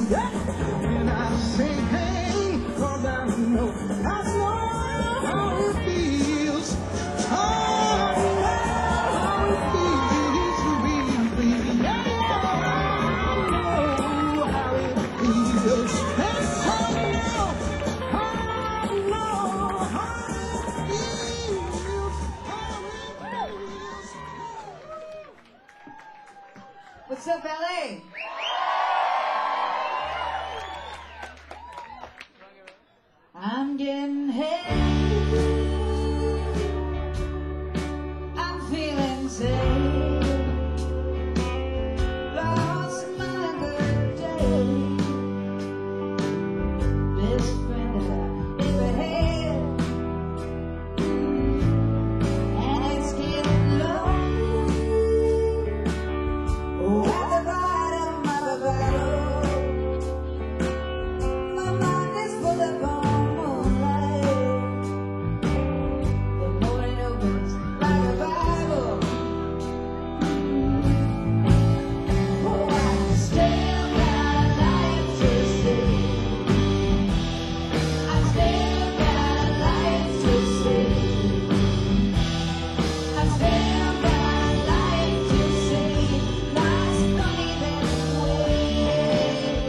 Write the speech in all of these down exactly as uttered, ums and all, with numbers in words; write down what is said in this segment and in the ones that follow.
And I say, hey, cause I know, I know how it feels. Oh, I know how it feels to be free. Yeah, I know how it feels. Yes, I know, I know how it feels. How it feels. What's up, L A? I'm getting heavy. I'm feeling safe. Lost my good day. Best friend that I ever had. And it's getting low. Oh, at the bottom of the battle. My mind is full of moonlight. The morning opens like a Bible. Oh, I still got life to see. I still got life to see. I still got life to see. Life's funny that way.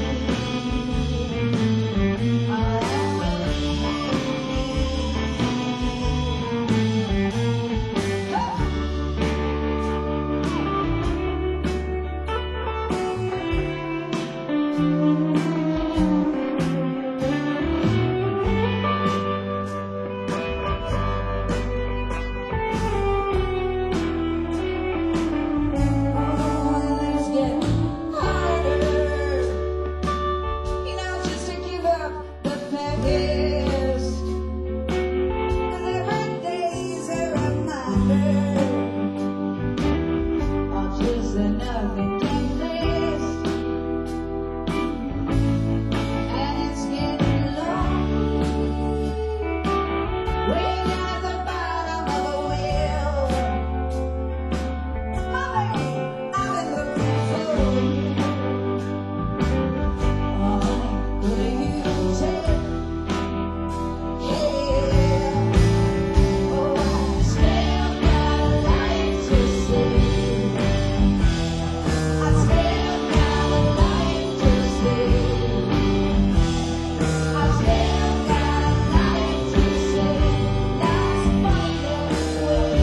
Oh, things get harder. You know, just to give up the past. 'Cause every day's a reminder of just another endless. And it's getting long. Way at the bottom of the wheel. Mother, I've been looking for you. Oh, what do you say? Yeah. Oh, I still got life to see. I still got life to see. I still got life to see. That's funny that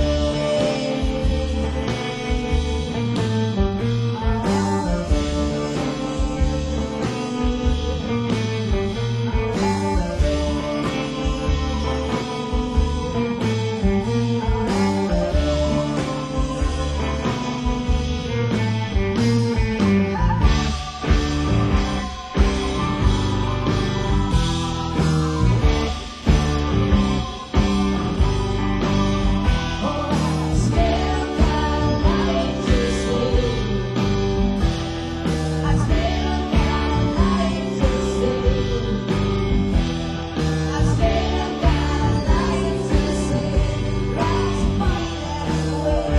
Oh, I still got life to see. I still got life to see. I still got life to see. That's funny that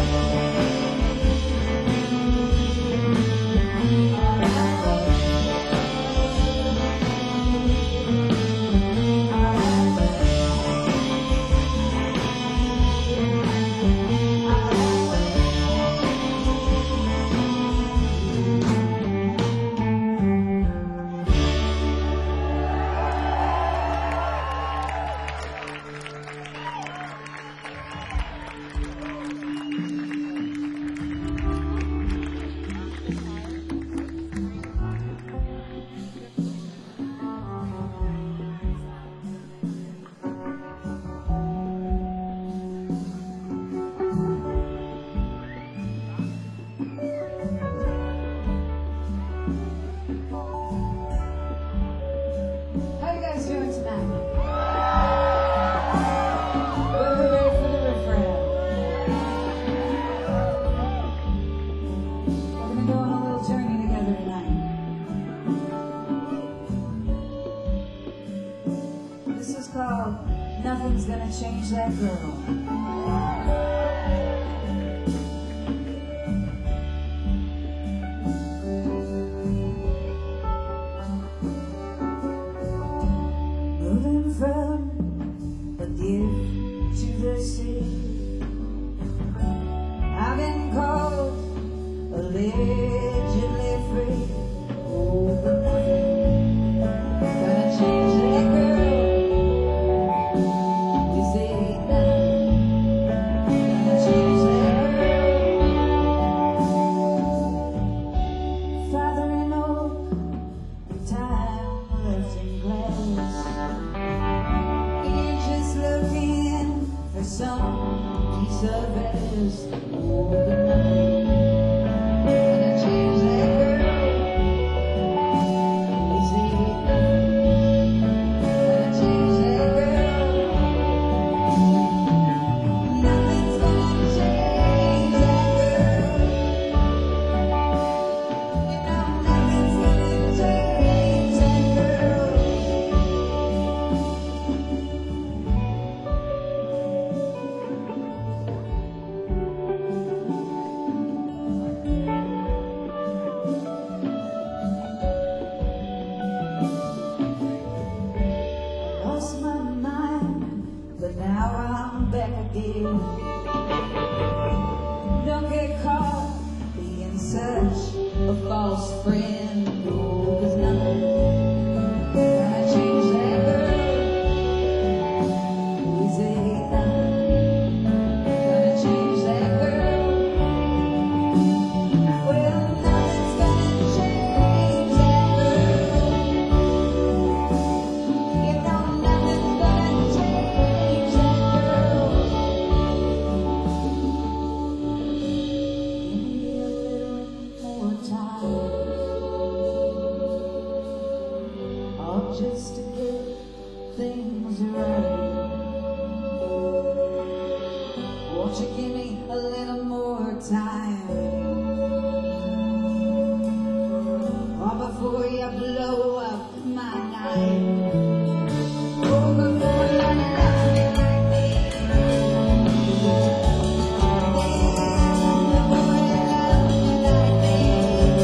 How you guys doing tonight? We're ready for the refrain. We're gonna go on a little journey together tonight. This is called Nothing's Gonna Change That Girl. some piece of rest over the night. And I changed that girl, easy enough. And I changed that girl. Nothing's gonna change that girl. You know nothing's gonna change that girl. Lost my mind, but now I'm back again. Don't get caught being such a false friend. Oh, 'cause nothing gonna change that girl. Easy enough, gonna change that girl. Well, nothing's gonna change that girl. You know nothing's gonna change that girl. Give me a little more time, oh, just to get things right. Won't you give me a little more time, oh, before you blow up my night. Oh, before you love me like this. Before you love me like this.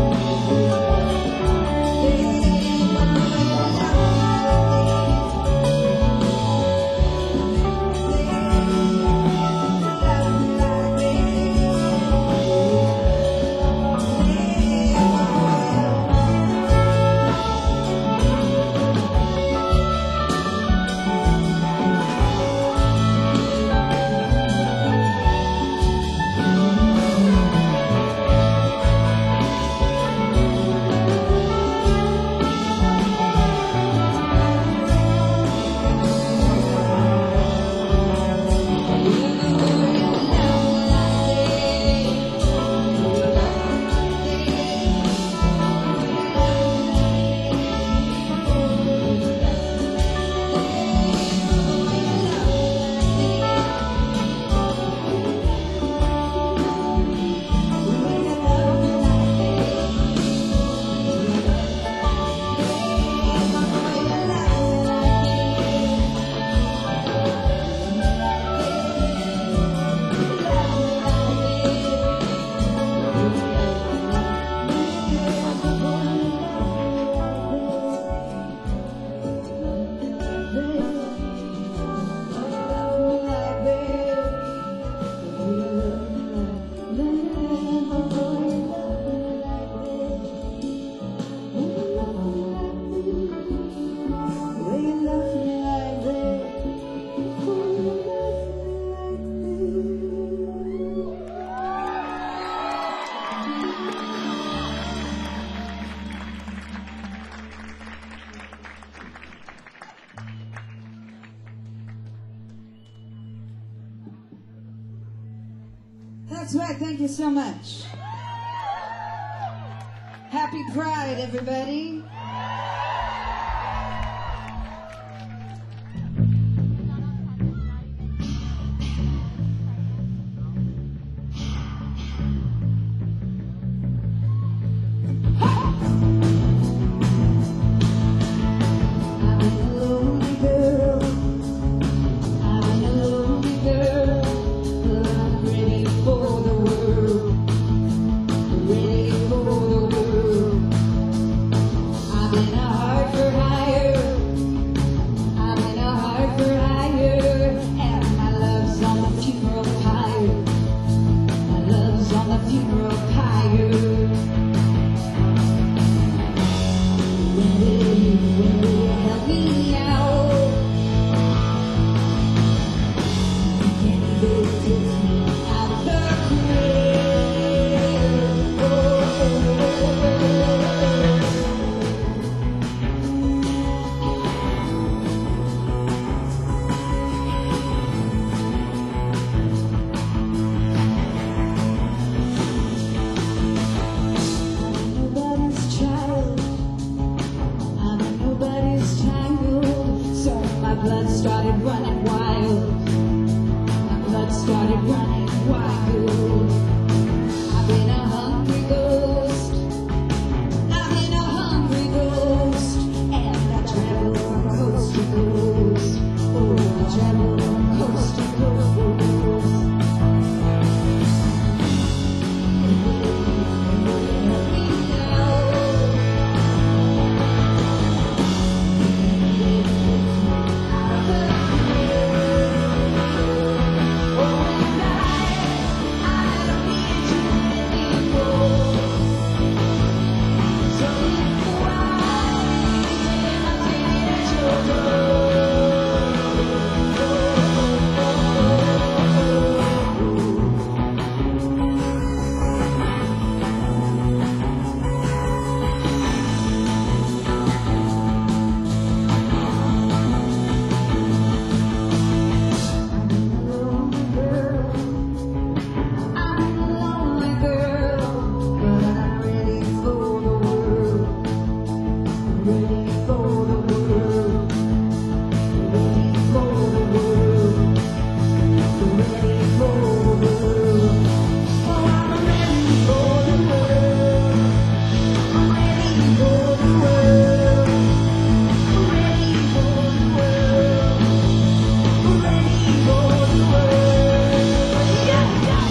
That's right, thank you so much. Happy Pride, everybody. I've been a ready for the world, ready for the world, ready for the world. Oh, I'm ready for the world, ready for the world, ready for the world, ready for the world. Yeah, yeah.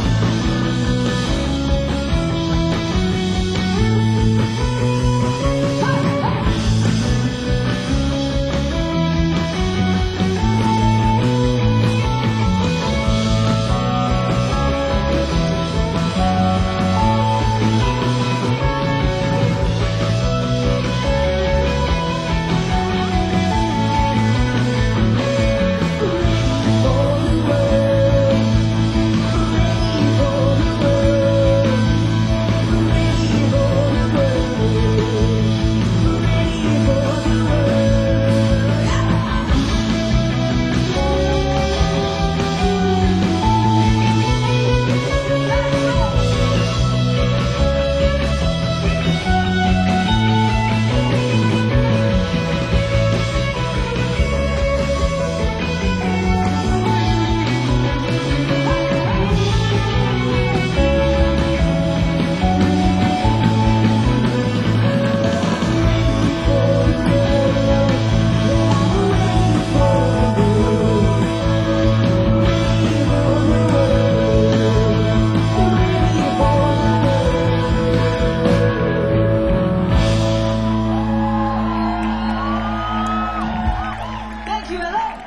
Thank you, L A.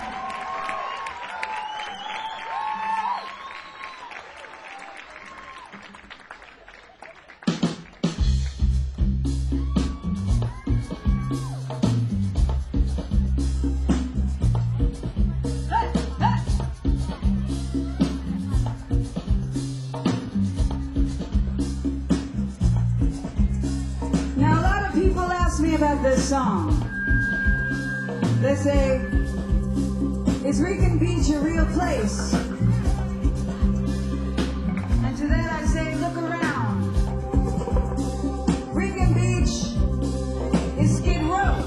Hey, hey. Now, a lot of people ask me about this song. They say, is Rican Beach a real place? And to that I say, look around. Rican Beach is Skid Row.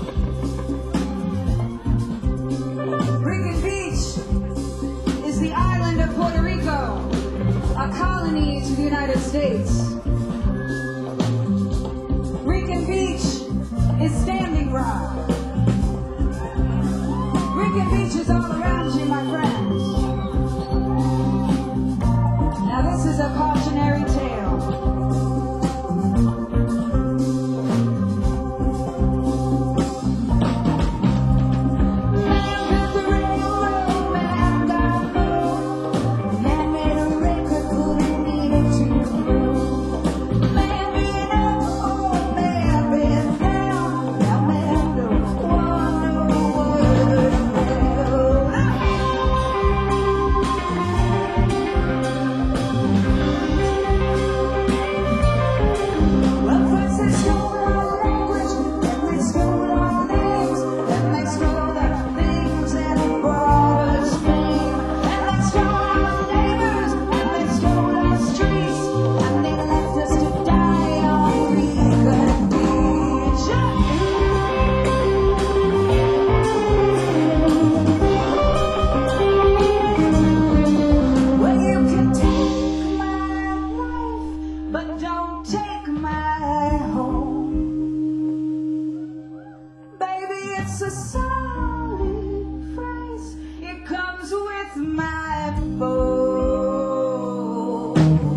Rican Beach is the island of Puerto Rico, a colony to the United States. Rican Beach is Standing Rock. Rican Beach is all around you, my friends. Now this is a cautionary tale. Man built the railroad, man got gold. Man made a record, couldn't need it to grow. Man been up, oh man been down. Now man don't want no word. Well, first they stole our language, then they stole our names, then they stole the things that brought us fame. And they stole our neighbors, and they stole our streets, and they left us to die on Rican Beach. Well, you can take my wife, but don't take my home. Baby, it's a solid phrase. It comes with my boat.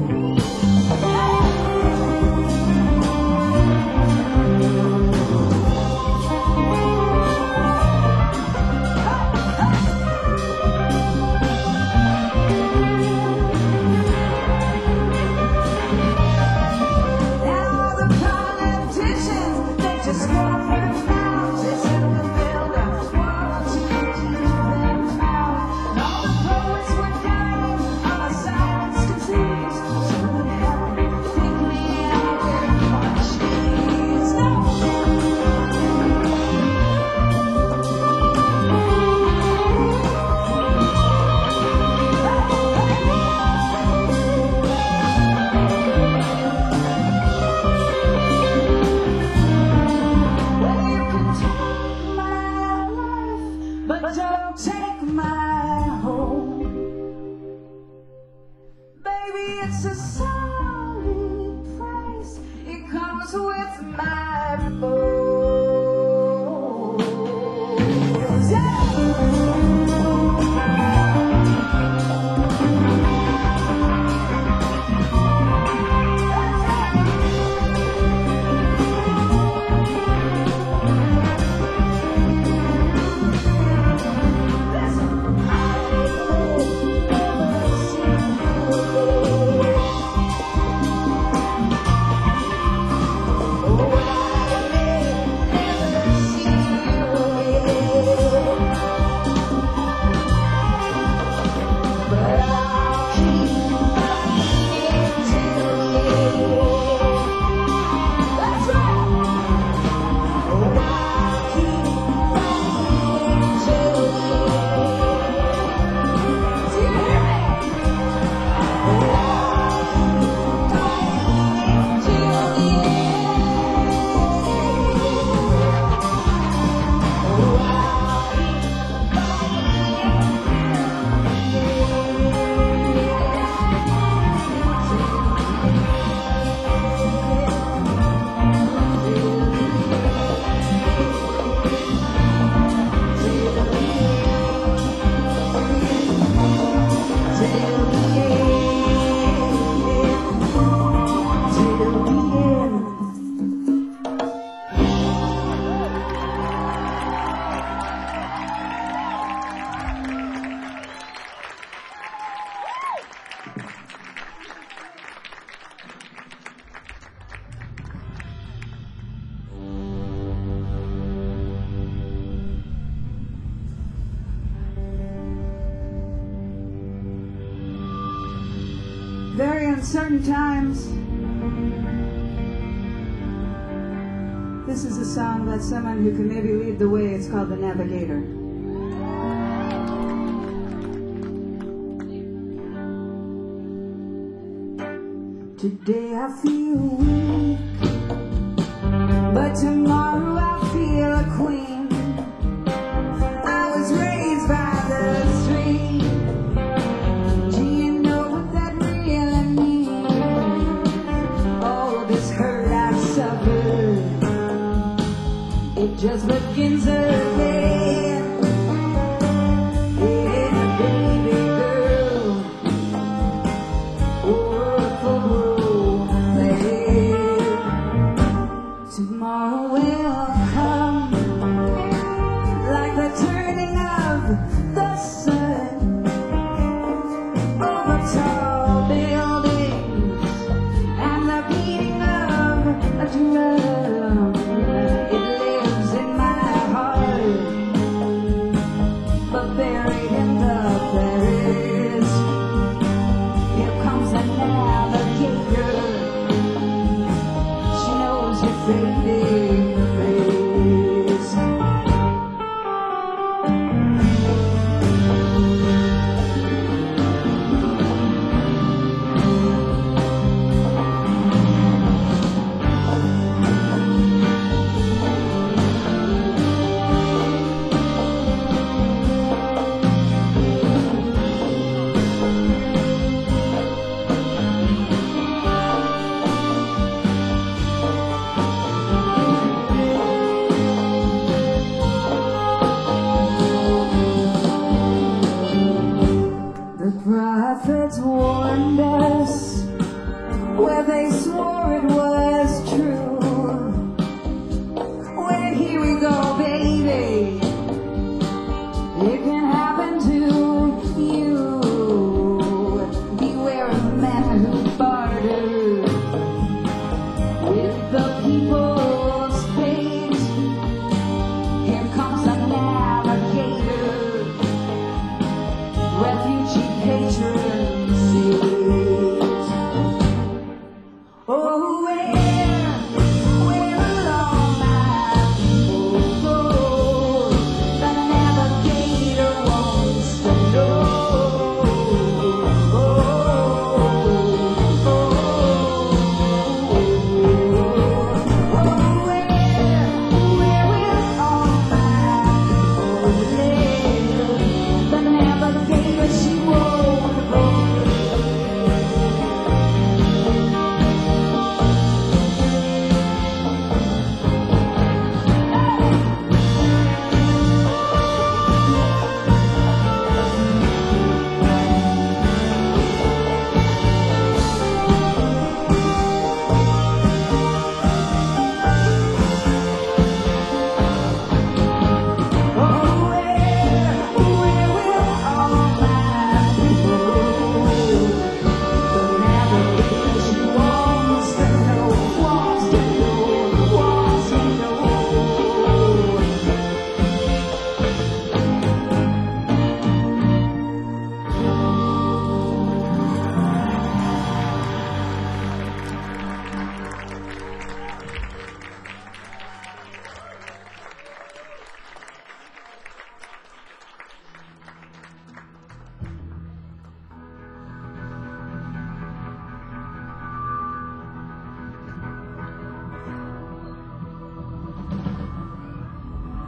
Now all the politicians, they just want their mouths. They said we'll build a wall to keep them out. And all the poets were dying on the silence disease. So what happened? Think me out with punchies. No. Well, you can my bones. Yeah. Very uncertain times. This is a song about someone who can maybe lead the way. It's called The Navigator. Today I feel weak, but tomorrow I'll feel a queen. I was raised by the street. Do you know what that really means? All this hurt I've suffered, it just begins again. Yeah, baby girl, work for tomorrow will come like the turning of the sun over tall buildings and the beating of a drum. It lives in my heart, but buried in the Paris. Here comes the navigator. Fading face.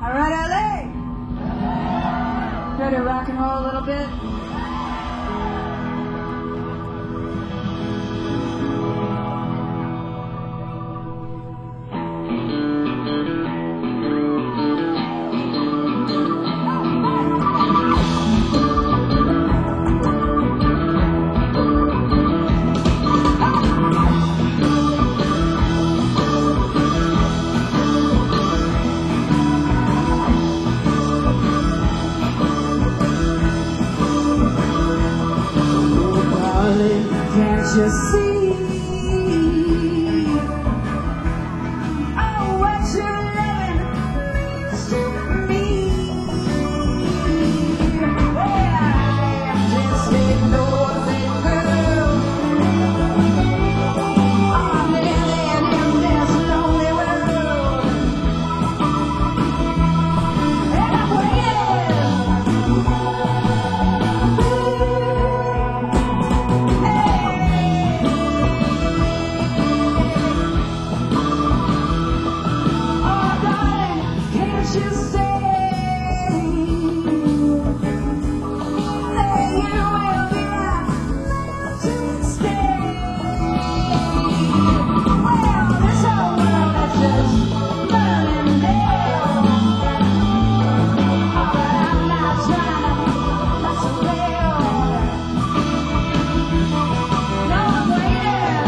All right, L A. Ready to rock and roll a little bit? Can't you see? Oh, what your loving means to me. Well, I am just a nosy girl. I'm living in this lonely world, and I'm you say that you will be mine to stay. Well, this whole world is just burning down. But I'm not trying to mess around. No, I'm waiting.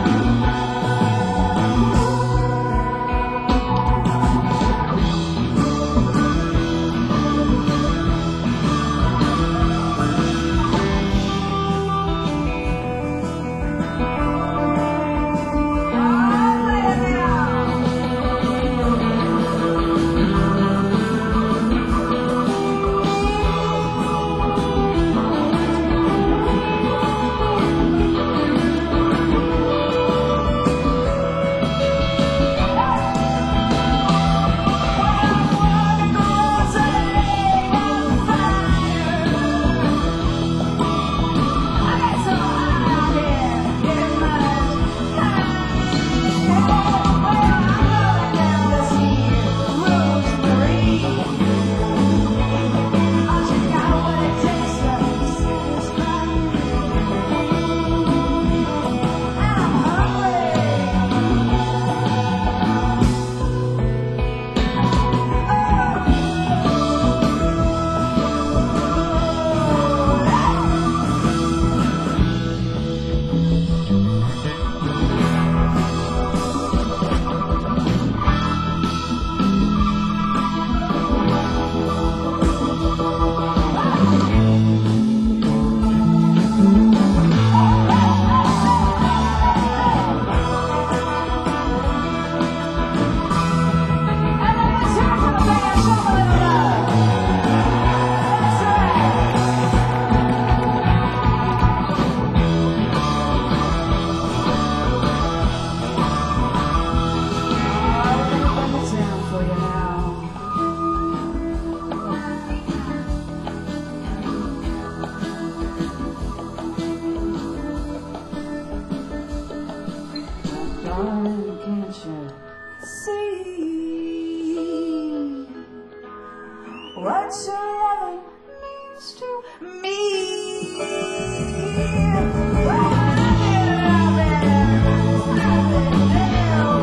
Darling, can't you see what your loving means to me? Well, I've been loving, I've been down.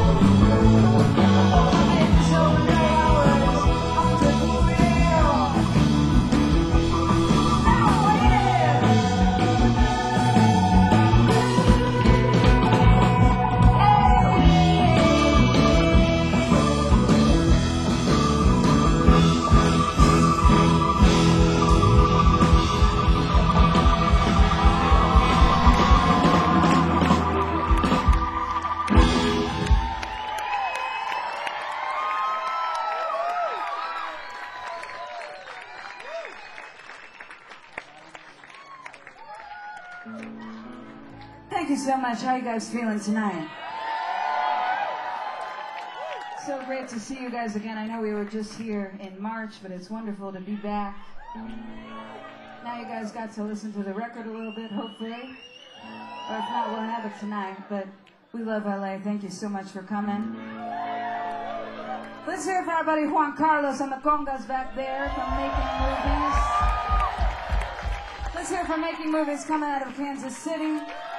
Oh, I've been so many hours after the wheel. Now I'm waiting. Thank you so much. How you guys feeling tonight? So great to see you guys again. I know we were just here in March, but it's wonderful to be back. Now you guys got to listen to the record a little bit, hopefully. Or if not, we'll have it tonight. But we love L A. Thank you so much for coming. Let's hear it for our buddy Juan Carlos on the congas back there from Making Movies. Let's hear it for Making Movies coming out of Kansas City.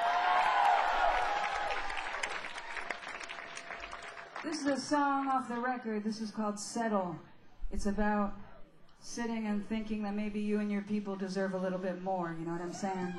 This is a song off the record. This is called Settle. It's about sitting and thinking that maybe you and your people deserve a little bit more. You know what I'm saying?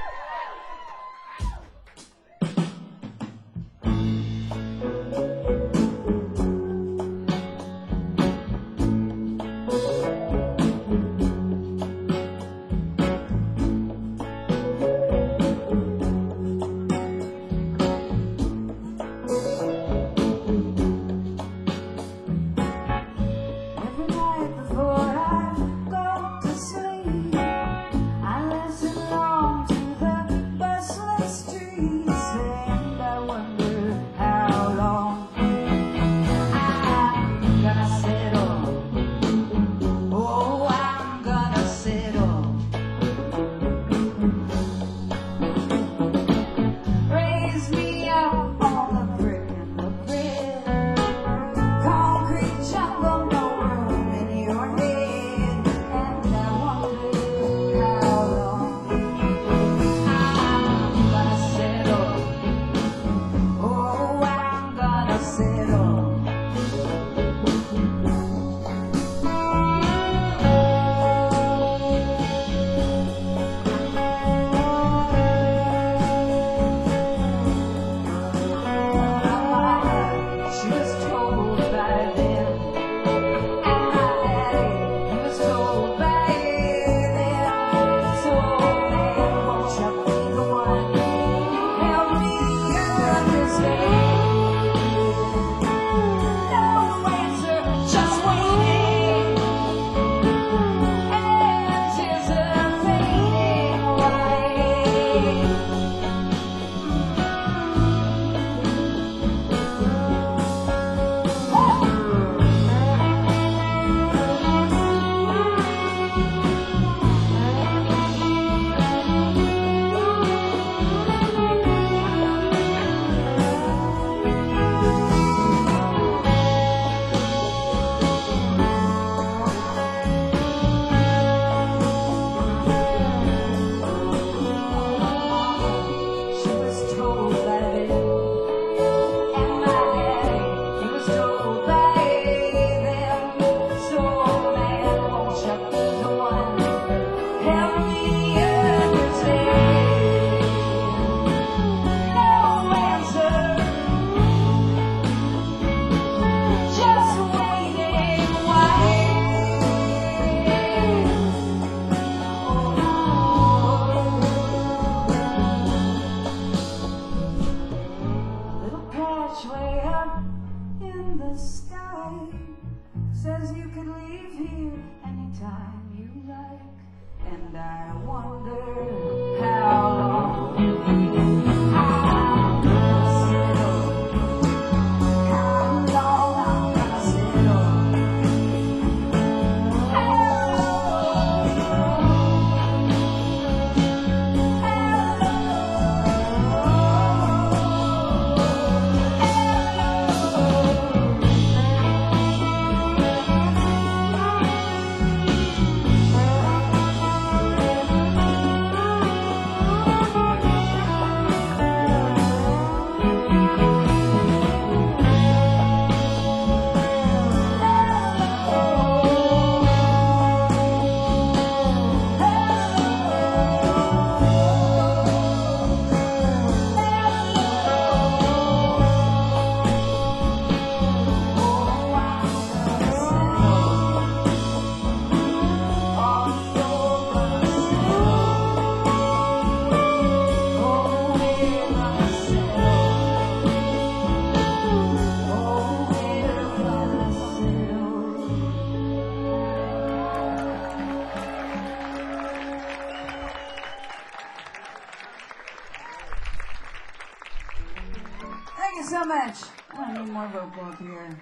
So much. I need more vocal up here.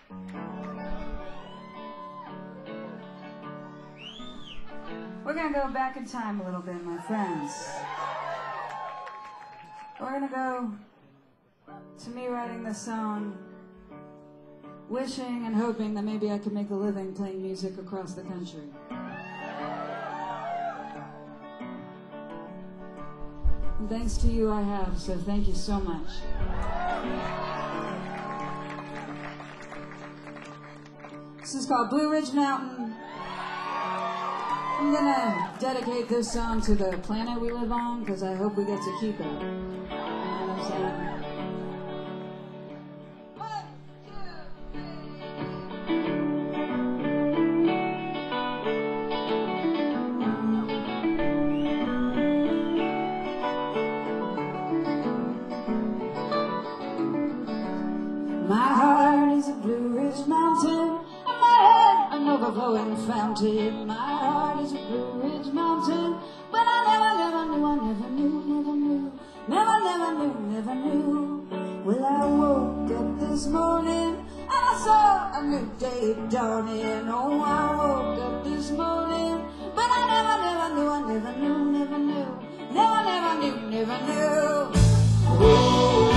We're gonna go back in time a little bit, my friends. We're gonna go to me writing this song wishing and hoping that maybe I could make a living playing music across the country. And thanks to you I have, so thank you so much. This is called Blue Ridge Mountain. I'm gonna dedicate this song to the planet we live on, because I hope we get to keep it. You know what I'm saying? My heart is a Blue Ridge Mountain, and my head an overflowing fountain. My heart is a Blue Ridge Mountain, but I never, never knew, I never knew, never knew, never, never knew, never knew. Well, I woke up this morning and I saw a new day dawning. Oh, I woke up this morning, but I never, never knew, I never knew, never knew, never, never knew, never knew. Ooh.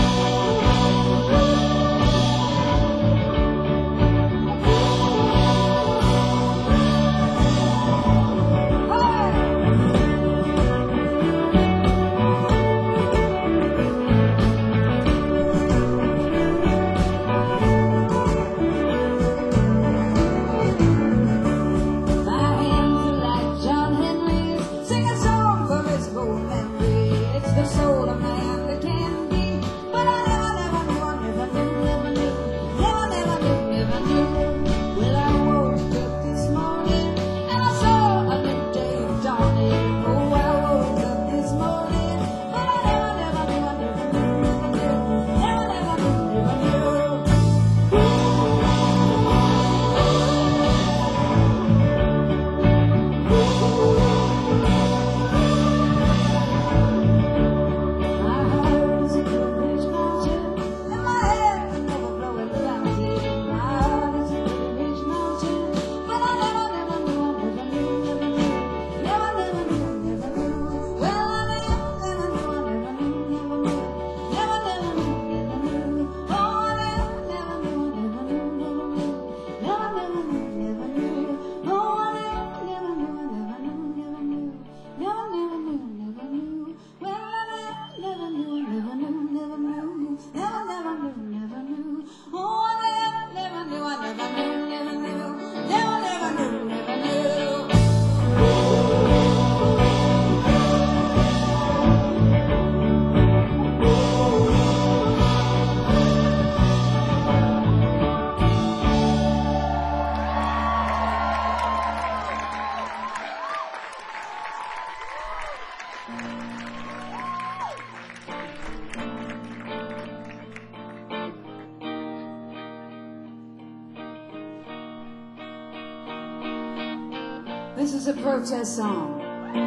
This is a protest song.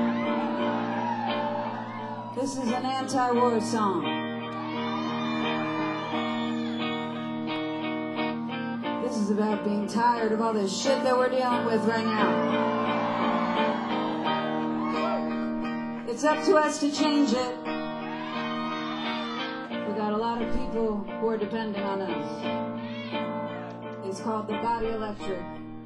This is an anti-war song. This is about being tired of all this shit that we're dealing with right now. It's up to us to change it. We got a lot of people who are depending on us. It's called the Body Electric.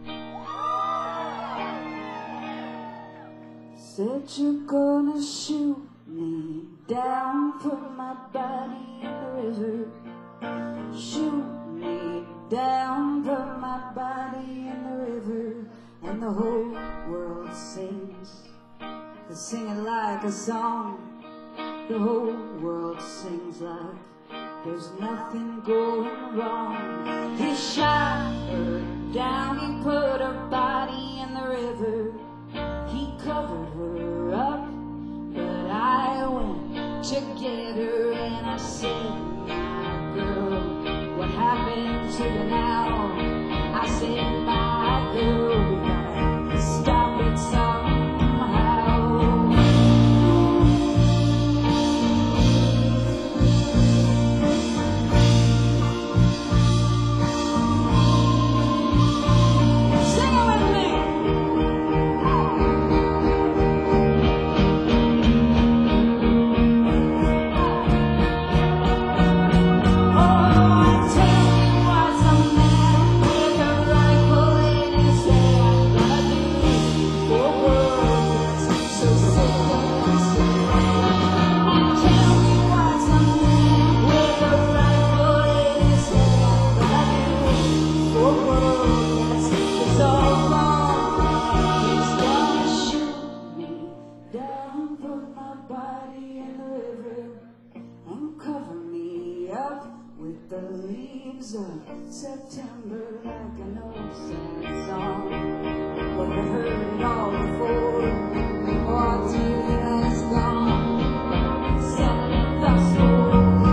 Said you're gonna shoot me down, put my body in the river. Shoot me down, put my body in the river. And the whole world sings. They sing it like a song. The whole world sings like there's nothing going wrong. He shot her down, he put her body in the river. He covered her up, but I went to get her. And I said, my girl, what happened to you now? I said, my girl, we gotta stop it somehow. world is all gone. He's gonna shoot me down, put my body in the river, and cover me up with the leaves of September like an old sad song. But I've heard it all before. What you has gone. Some gospel.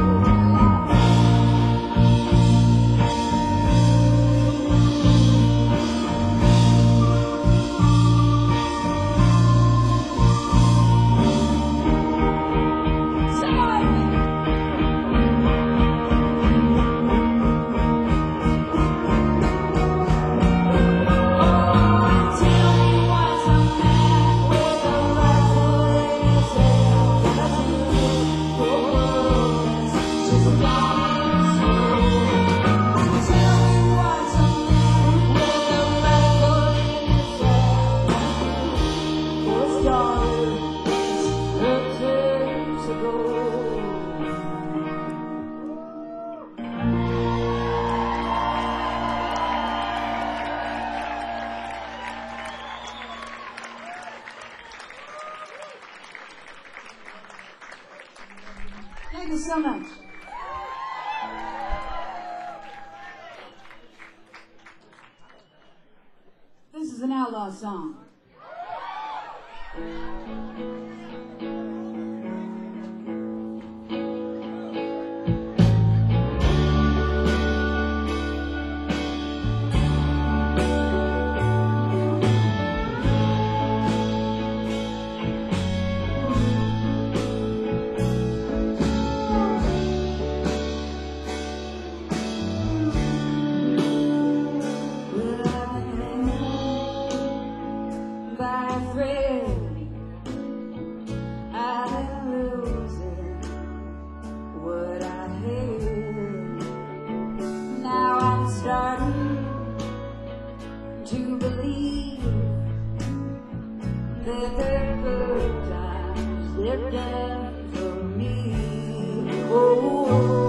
Thank you so much. This is an outlaw song. To believe that the good times they're done for me. Oh.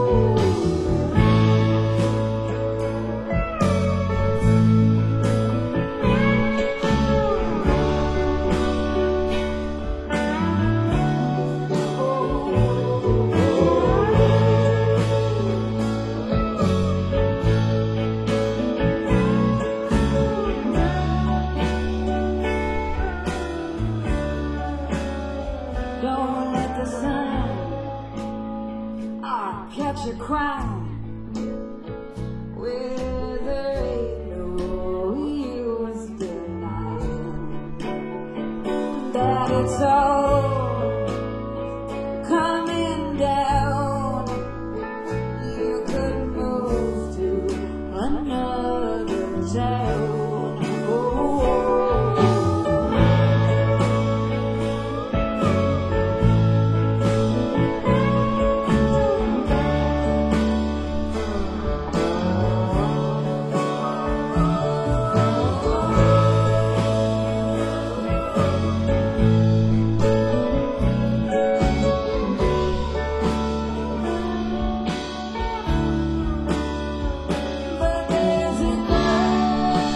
Don't let the sun ah, catch you crying where there ain't no use denying that it's all coming down. You could move to another town. Oh. But there's a girl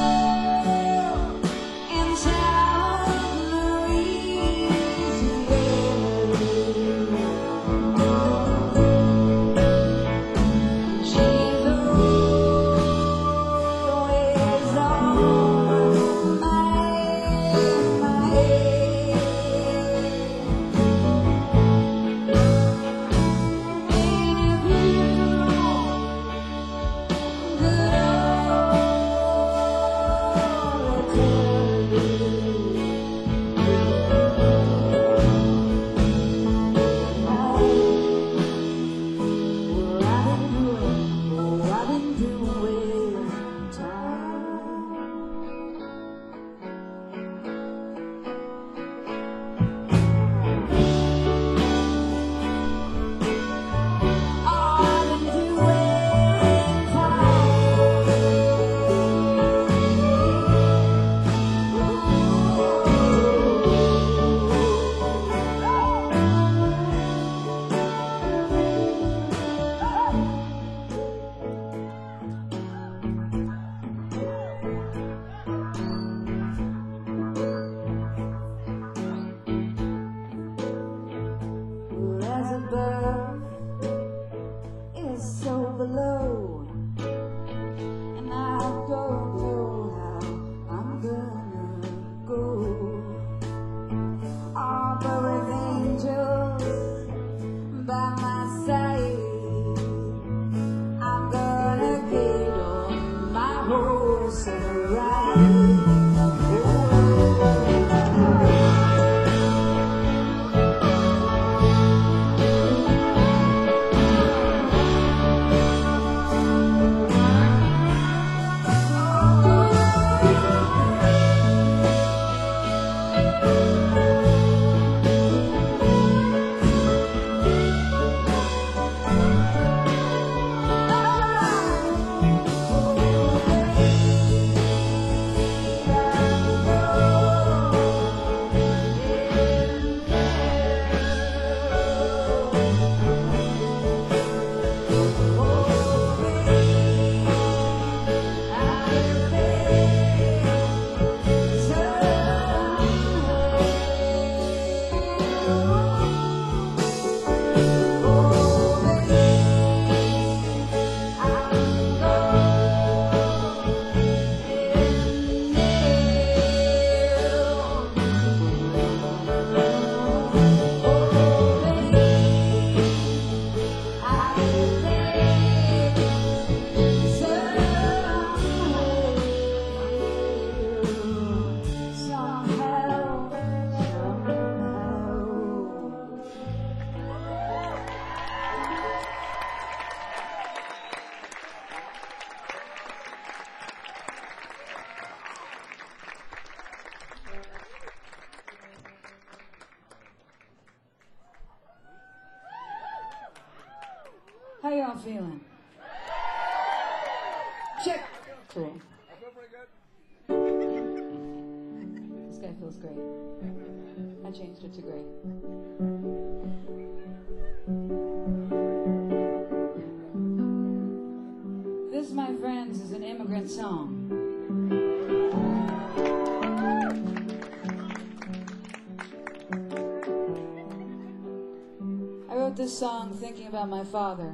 y'all feeling? Check. Cool. This guy feels great. I changed it to great. This, my friends, is an immigrant song. I wrote this song thinking about my father.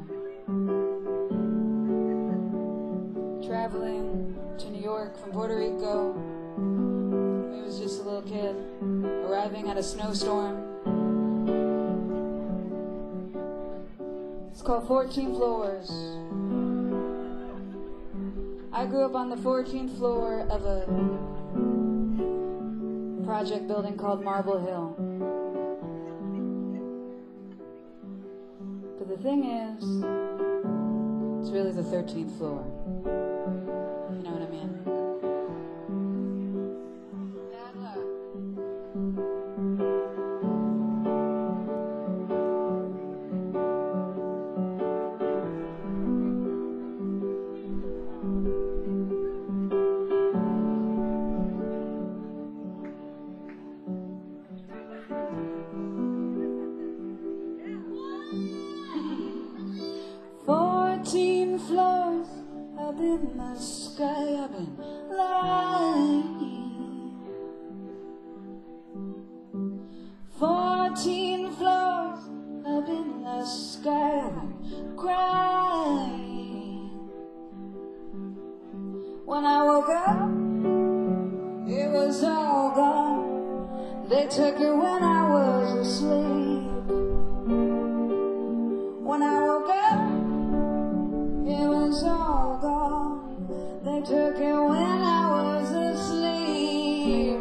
Traveling to New York from Puerto Rico. He was just a little kid, arriving at a snowstorm. It's called fourteen Floors. I grew up on the fourteenth floor of a project building called Marble Hill. But the thing is, it's really the thirteenth floor. You know what I mean? Bad luck. Fourteen floors up in the sky, I've been lying. Fourteen floors up in the sky, I've been crying. When I woke up, it was all gone. They took it when I was asleep. When I woke up, it was all gone. They took it when I was asleep.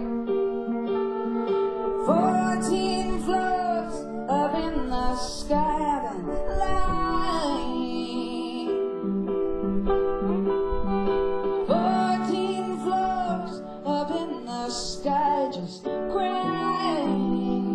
Fourteen floors up in the sky, I've been lying. Fourteen floors up in the sky, just crying.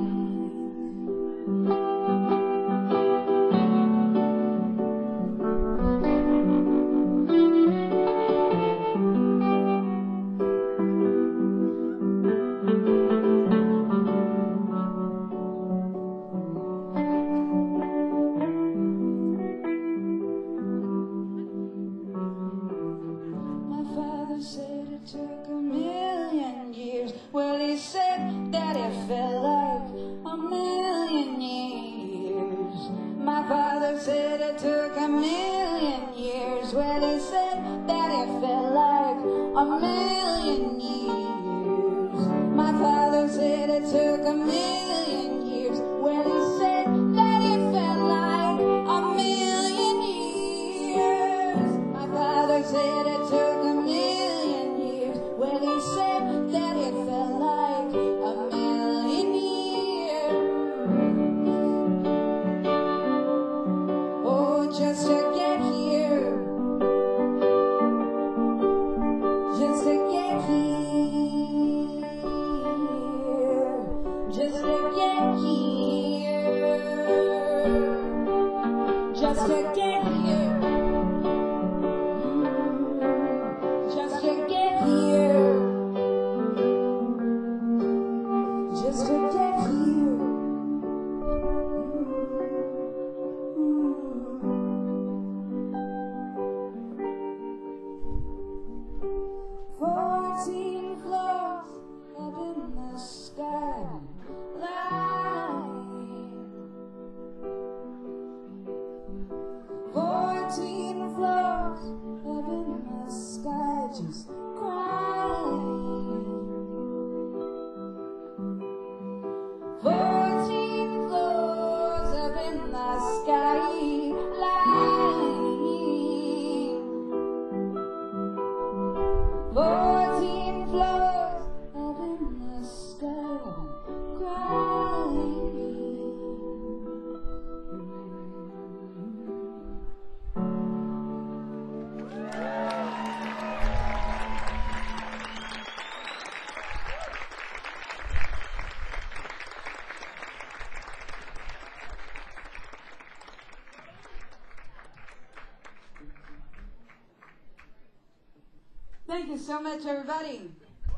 Said it took a million years. Well, he said that it felt like a million years. My father said it took a million years. Well, he said that it felt like a million years. My father said it took a million years. Well, he said that it felt like a million years. My father said it took a million years. Well, he said that it felt like a million years. Oh, just to get here, just to get here, just to get here, just to get here. Just to get here, just to get here. Fourteen floors up in the sky, lying. Fourteen floors up in the sky, just crying. Fourteen floors up in the sky, lying. Fourteen floors up in the sky, crying. Thank you so much, everybody.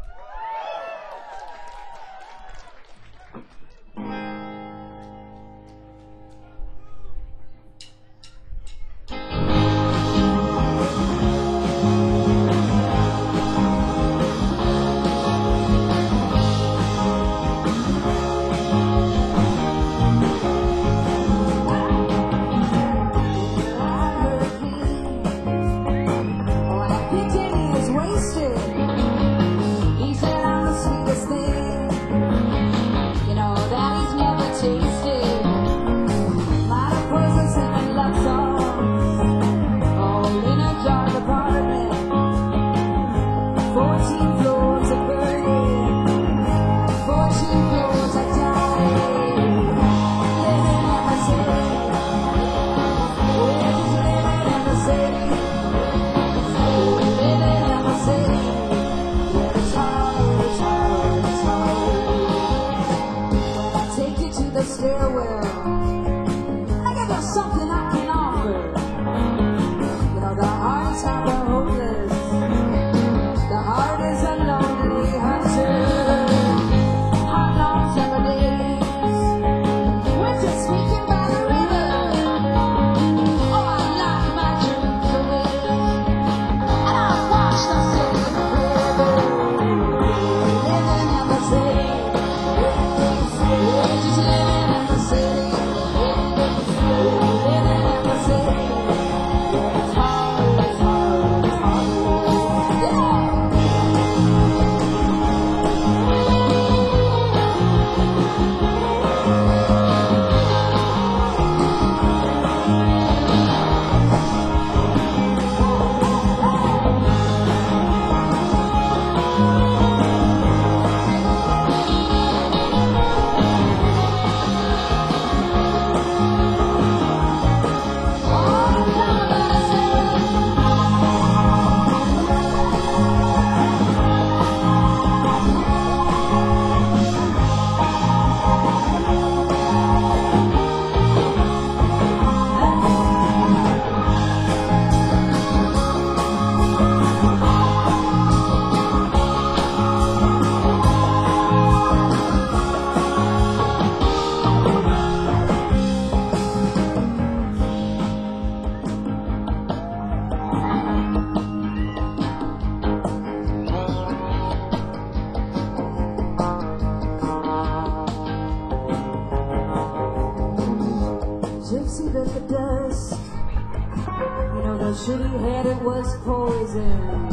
Shitty head, it was poison.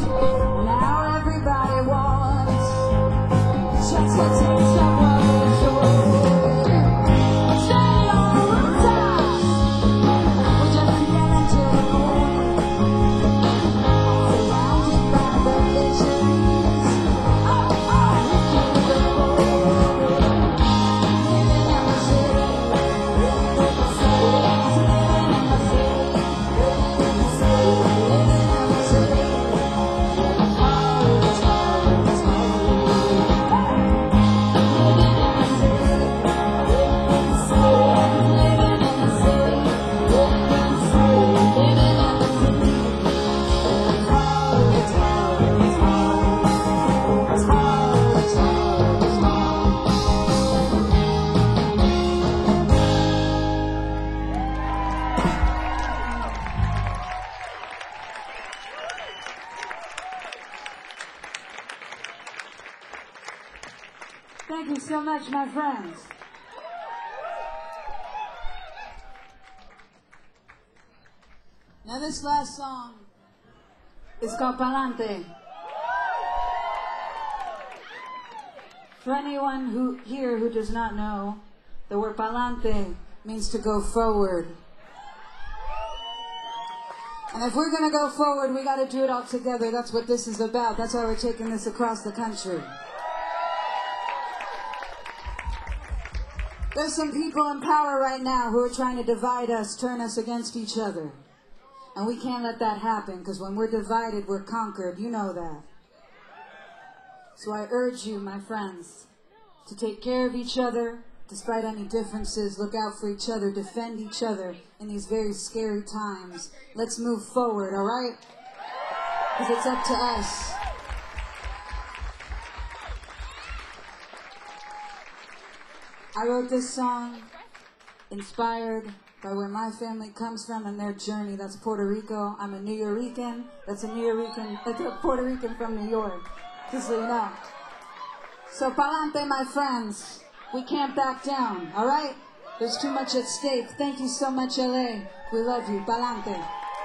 Now everybody wants just to take some of the joy. Stay on the rooftop, we're just yelling till the morning. Surrounded by the visions. Oh, oh, we keep the road. Living in the city, living in the city, living in the city. Thank you so much, my friends. Now this last song is called Palante. For anyone who here who does not know, the word Palante means to go forward. And if we're gonna go forward, we gotta do it all together. That's what this is about. That's why we're taking this across the country. There's some people in power right now who are trying to divide us, turn us against each other. And we can't let that happen, because when we're divided, we're conquered. You know that. So I urge you, my friends, to take care of each other, despite any differences. Look out for each other, defend each other in these very scary times. Let's move forward, all right? Because it's up to us. I wrote this song inspired by where my family comes from and their journey. That's Puerto Rico. I'm a New Yorican. That's a New Yorican, that's a Puerto Rican from New York, just so you know. So pa'lante, my friends. We can't back down, all right? There's too much at stake. Thank you so much, L A. We love you. Pa'lante.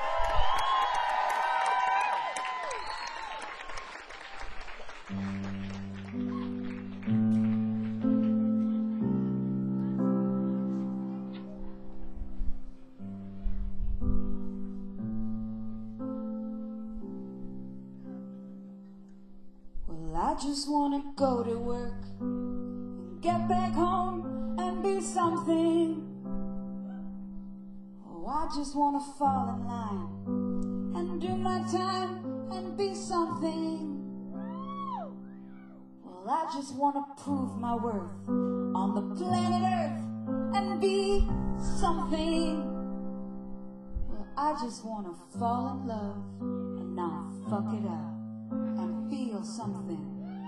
I just wanna go to work and get back home and be something. Oh, I just wanna fall in line and do my time and be something. Well, I just wanna prove my worth on the planet Earth and be something. Well, I just wanna fall in love and not fuck it up and feel something.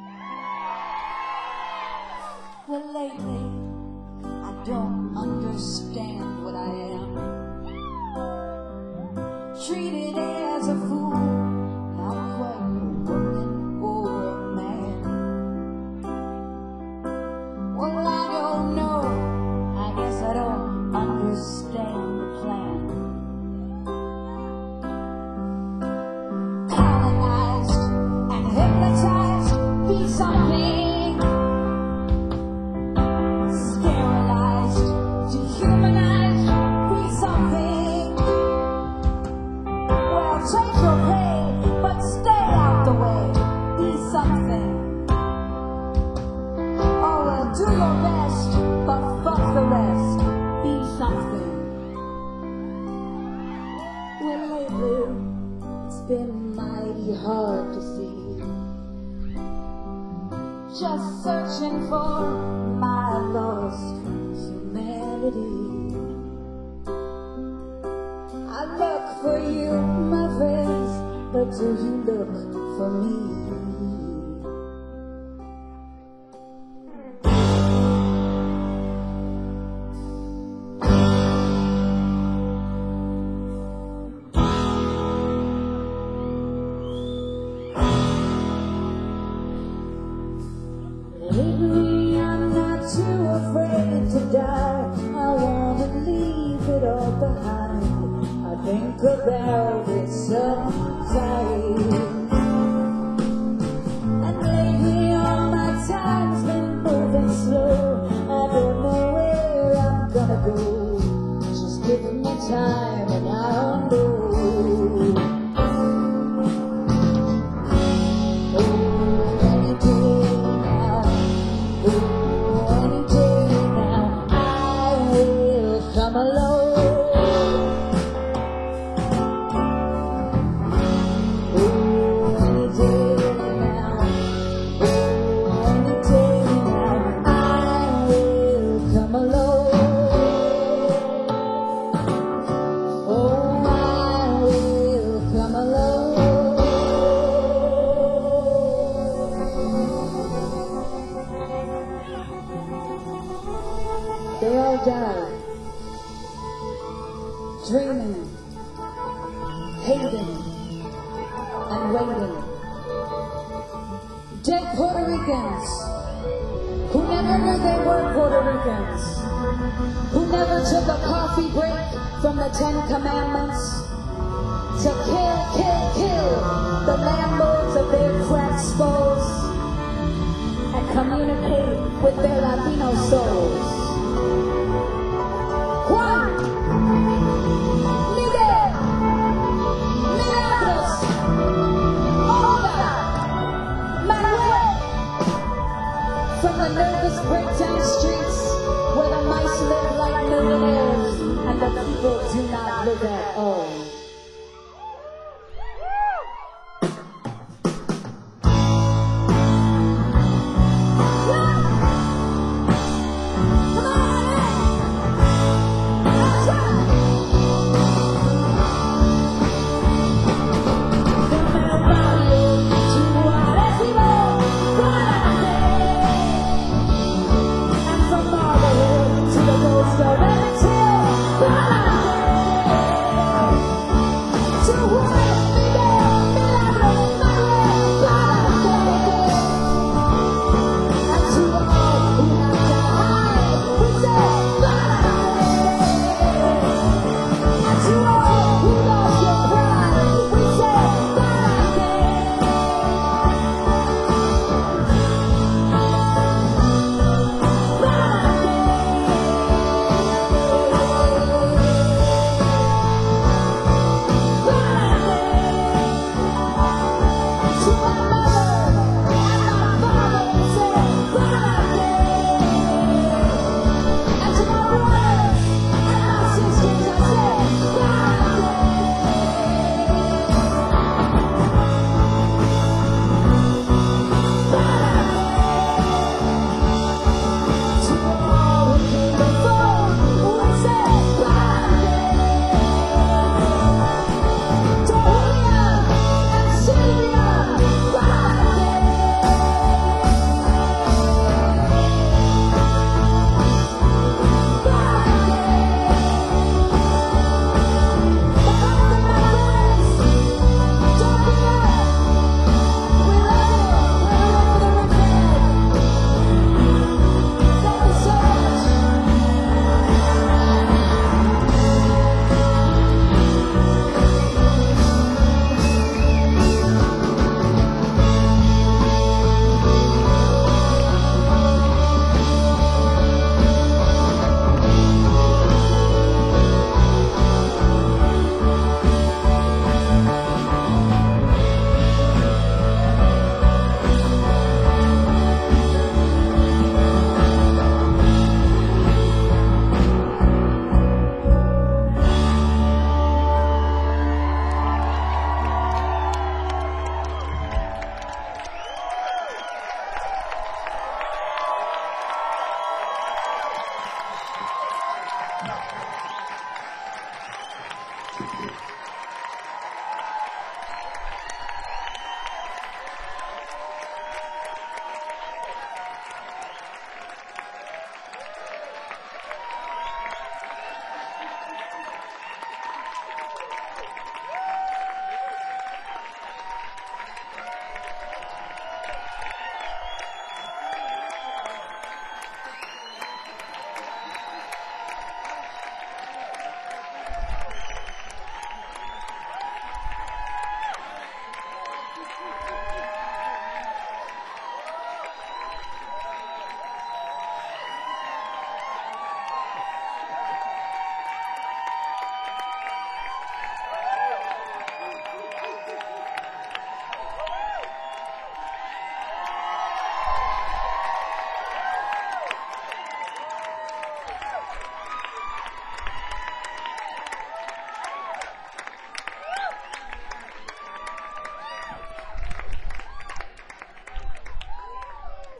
Well, lately, I don't understand what I am. Treated as a fool, not quite a woman or a man. Well, I don't know, I guess I don't understand the plan. Colonized and hypnotized, be something. Been mighty hard to see, just searching for my lost humanity. I look for you, my friends, but do you look for me? Lately I'm not too afraid to die. I wanna leave it all behind. I think about it sometimes. And lately all my time's been moving slow. I don't know where I'm gonna go. Just give me time and I'll know. They all died, dreaming, hating, and waiting. Dead Puerto Ricans, who never knew they were Puerto Ricans, who never took a coffee break from the Ten Commandments to kill, kill, kill the landlords of their cracked skulls and communicate with their Latino souls. Juan, Miguel, Milagros, Olga, Manuel, from the nervous breakdown streets where the mice live like millionaires and the people do not live at all. From Marvel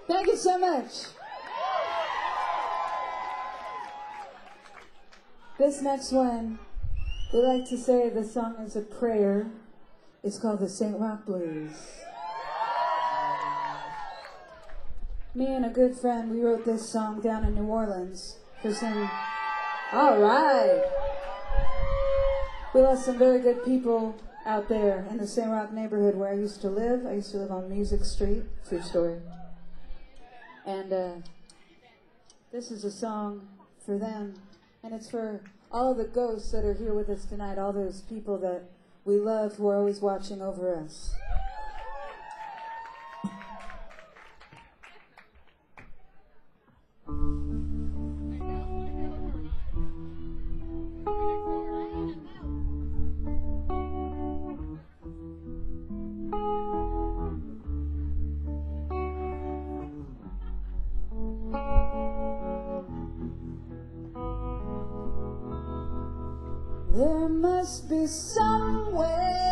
Thank you so much. This next one, we like to say the song is a prayer. It's called the Saint Roch Blues. Me and a good friend, we wrote this song down in New Orleans for some... All right. We lost some very good people out there in the Saint Roch neighborhood where I used to live. I used to live on Music Street. True story. And uh, this is a song for them. And it's for all the ghosts that are here with us tonight, all those people that we love who are always watching over us. There must be somewhere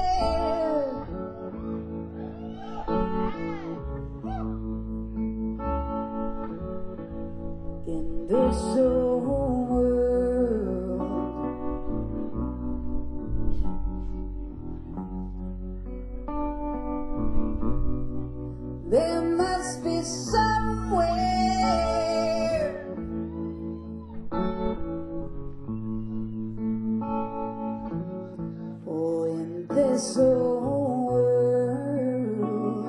in this whole world there must be somewhere this whole world.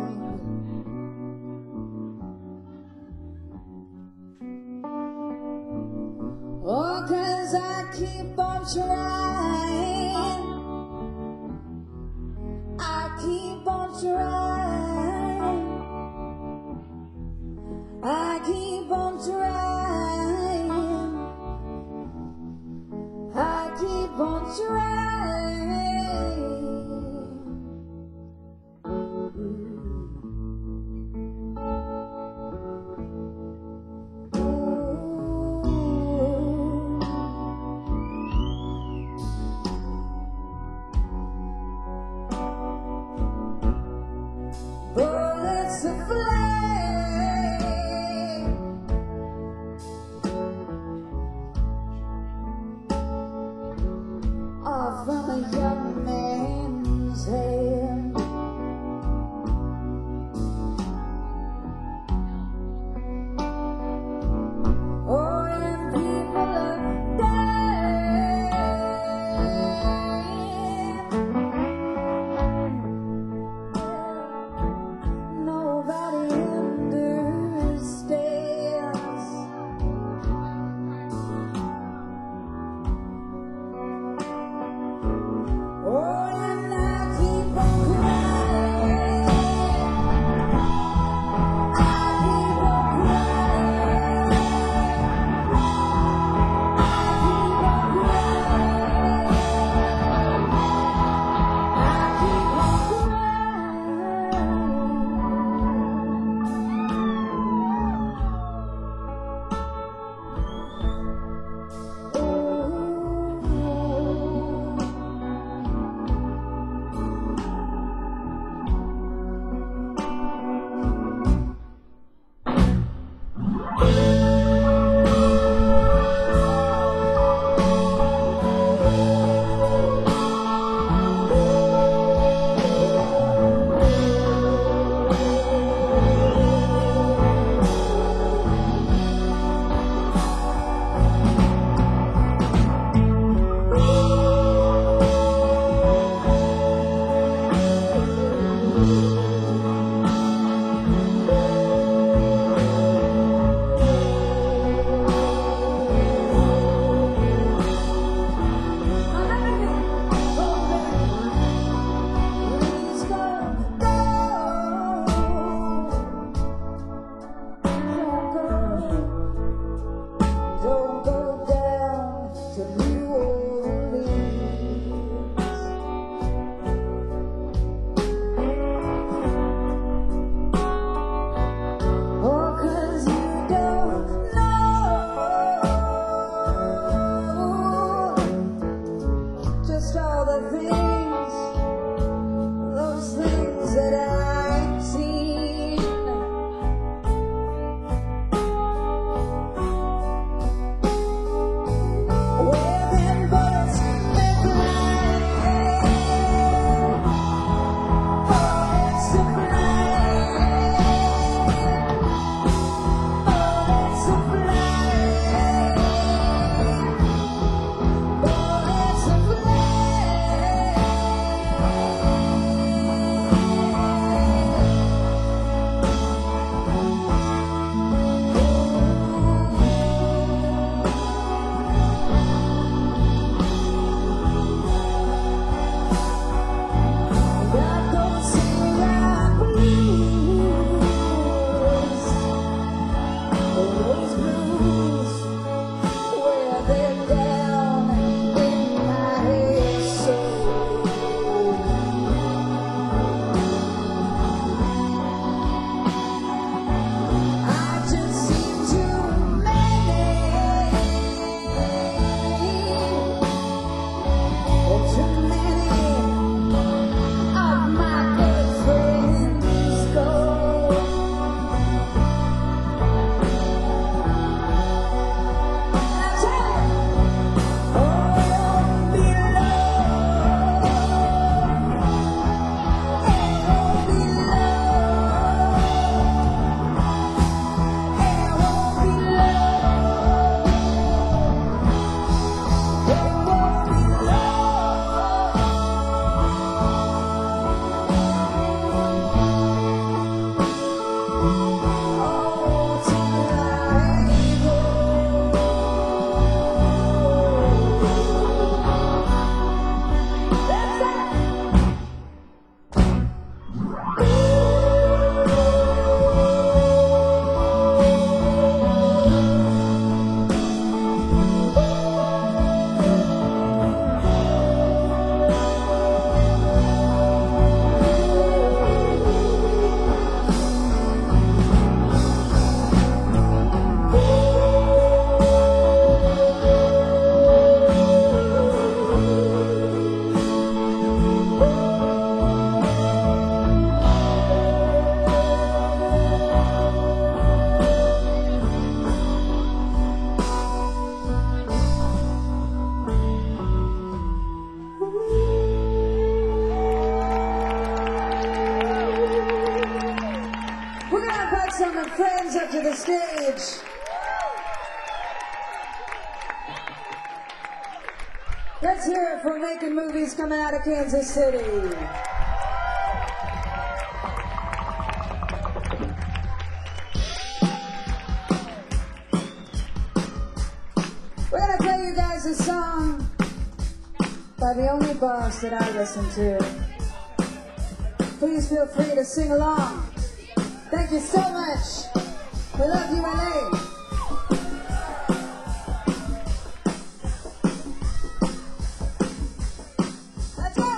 Oh, 'cause I keep on trying, I keep on trying, I keep on trying, I keep on trying. Bullets of flame are Tom and friends up to the stage. Let's hear it for Making Movies coming out of Kansas City. We're gonna play you guys a song by the only boss that I listen to. Please feel free to sing along. Thank you so much. We love you, L A. Let's go.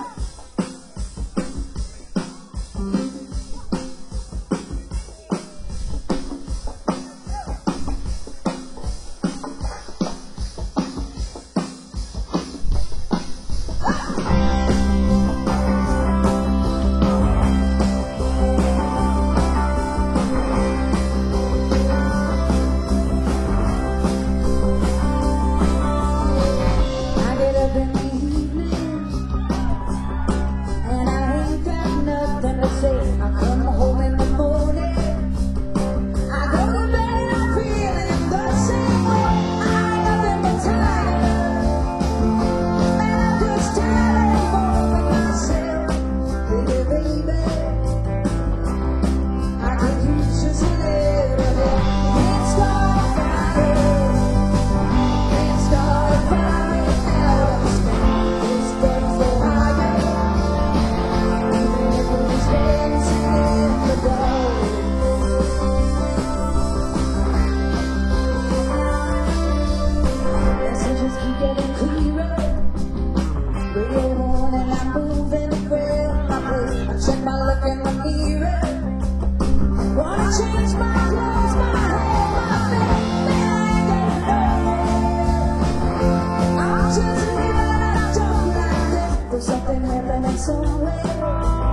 Something happening somewhere.